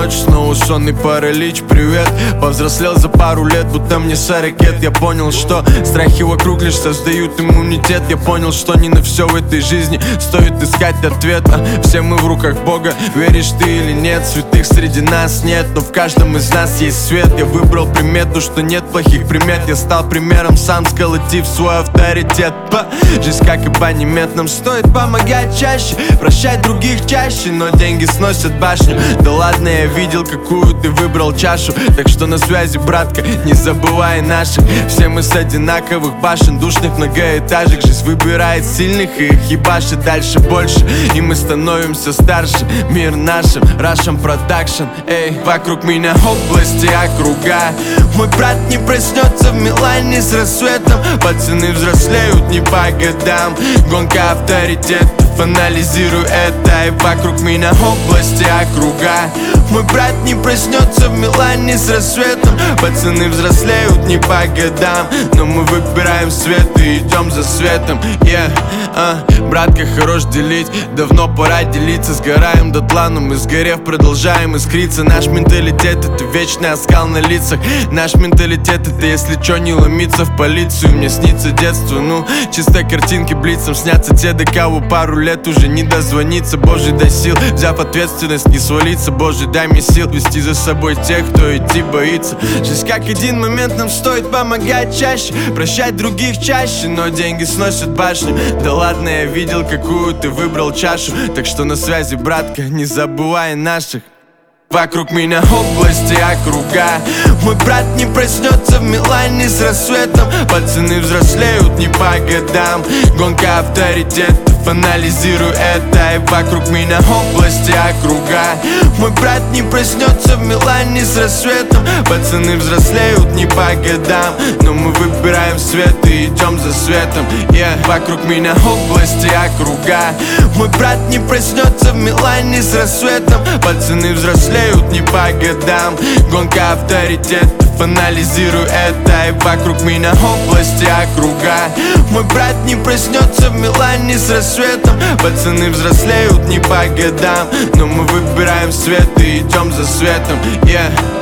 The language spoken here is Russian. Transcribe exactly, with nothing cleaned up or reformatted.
ночь, снова сонный паралич, привет. Повзрослел за пару лет, будто мне сорок лет. Я понял, что страхи вокруг лишь создают иммунитет. Я понял, что не на все в этой жизни стоит искать ответ. а Все мы в руках Бога, веришь ты или нет. Святых среди нас нет, но в каждом из нас есть свет. Я выбрал примету, что нет плохих примет. Я стал примером сам, сколотив свой авторитет. Па. Жизнь как и банимет, нам стоит помогать чаще, прощать других чаще, но деньги сносят башню. Да ладно, я видел, какую ты выбрал чашу. Так что на связи, братка, не забывай наших. Все мы с одинаковых башен, душных многоэтажек. Жизнь выбирает сильных и их ебашит дальше больше. И мы становимся старше, мир нашим, Russian Production. Эй, вокруг меня области, округа. Мой брат не проснется в Милане с рассветом. Пацаны взрослеют не по годам. Гонка авторитетов, анализирую это. И вокруг меня области, округа. Мой брат не проснется в Милане с рассветом. Пацаны взрослеют не по годам, но мы выбираем свет и идем за светом. Yeah, uh, братка, хорош делить, давно пора делиться. Сгораем дотла, но мы сгорев продолжаем искриться. Наш менталитет — это вечный оскал на лицах. Наш менталитет — это если чё не ломиться в полицию. Мне снится детство, ну, чисто картинки блицом снятся те, до кого пару лет уже не дозвониться. Божий дай сил, взяв ответственность, не свалиться. Божий дай мне сил вести за собой тех, кто идти боится. Жизнь как один момент, нам стоит помогать чаще, прощать других чаще, но деньги сносят башню. Да ладно, я видел, какую ты выбрал чашу. Так что на связи, братка, не забывай наших. Вокруг меня области, округа. Мой брат не проснется в Милане с рассветом. Пацаны взрослеют не по годам. Гонка авторитетов, анализирую это. И вокруг меня области, округа. Мой брат не проснется в Милане с рассветом. Пацаны взрослеют не по годам, но мы выбираем свет и идем за светом. Yeah. Вокруг меня области, округа. Мой брат не проснется в Милане с рассветом. Пацаны взрослеют не по годам. Гонка авторитетов, анализирую это. И вокруг меня области, округа. Мой брат не проснется в Милане с рассветом. Пацаны взрослеют не по годам, но мы выбираем свет и идем за светом. Yeah.